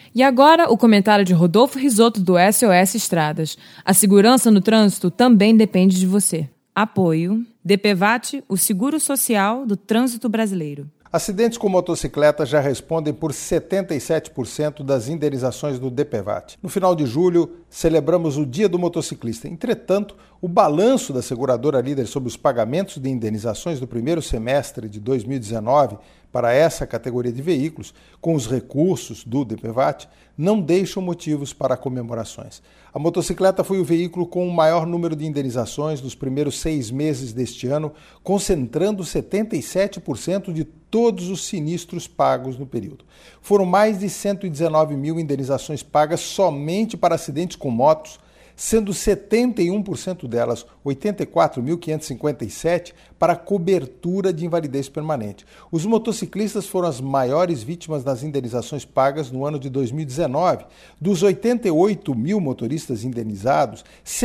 E agora, o comentário de Rodolfo Risotto, do SOS Estradas. A segurança no trânsito também depende de você. Apoio DPVAT, o seguro social do trânsito brasileiro. Acidentes com motocicleta já respondem por 77% das indenizações do DPVAT. No final de julho, celebramos o Dia do Motociclista. Entretanto, o balanço da seguradora líder sobre os pagamentos de indenizações do primeiro semestre de 2019 para essa categoria de veículos, com os recursos do DPVAT, não deixam motivos para comemorações. A motocicleta foi o veículo com o maior número de indenizações nos primeiros 6 meses deste ano, concentrando 77% de todos os sinistros pagos no período. Foram mais de 119 mil indenizações pagas somente para acidentes com motos, sendo 71% delas, 84.557, para cobertura de invalidez permanente. Os motociclistas foram as maiores vítimas das indenizações pagas no ano de 2019. Dos 88 mil motoristas indenizados,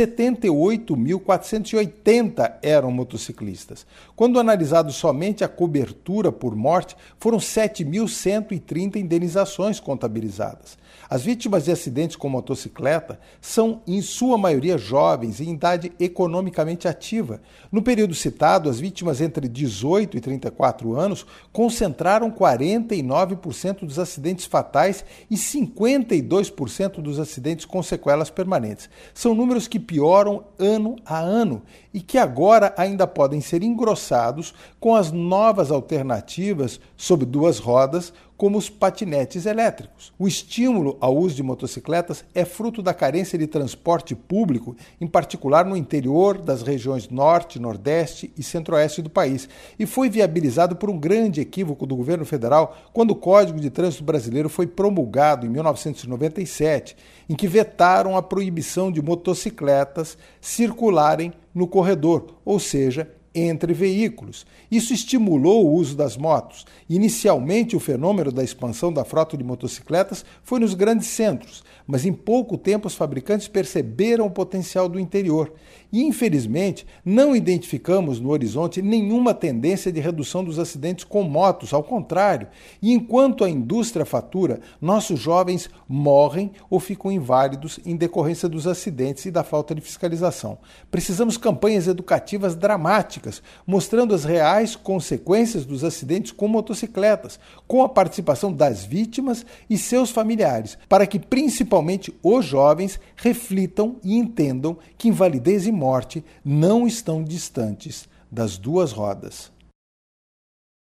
78.480 eram motociclistas. Quando analisado somente a cobertura por morte, foram 7.130 indenizações contabilizadas. As vítimas de acidentes com motocicleta são, em sua maioria, jovens e em idade economicamente ativa. No período citado, as vítimas entre 18 e 34 anos concentraram 49% dos acidentes fatais e 52% dos acidentes com sequelas permanentes. São números que pioram ano a ano e que agora ainda podem ser engrossados com as novas alternativas sobre duas rodas, como os patinetes elétricos. O estímulo ao uso de motocicletas é fruto da carência de transporte público, em particular no interior das regiões Norte, Nordeste e Centro-Oeste do país, e foi viabilizado por um grande equívoco do governo federal quando o Código de Trânsito Brasileiro foi promulgado em 1997, em que vetaram a proibição de motocicletas circularem no corredor, ou seja, entre veículos. Isso estimulou o uso das motos. Inicialmente, o fenômeno da expansão da frota de motocicletas foi nos grandes centros, mas em pouco tempo os fabricantes perceberam o potencial do interior. E, infelizmente, não identificamos no horizonte nenhuma tendência de redução dos acidentes com motos, ao contrário. E enquanto a indústria fatura, nossos jovens morrem ou ficam inválidos em decorrência dos acidentes e da falta de fiscalização. Precisamos campanhas educativas dramáticas, mostrando as reais consequências dos acidentes com motocicletas, com a participação das vítimas e seus familiares, para que principalmente os jovens reflitam e entendam que invalidez e morte não estão distantes das duas rodas.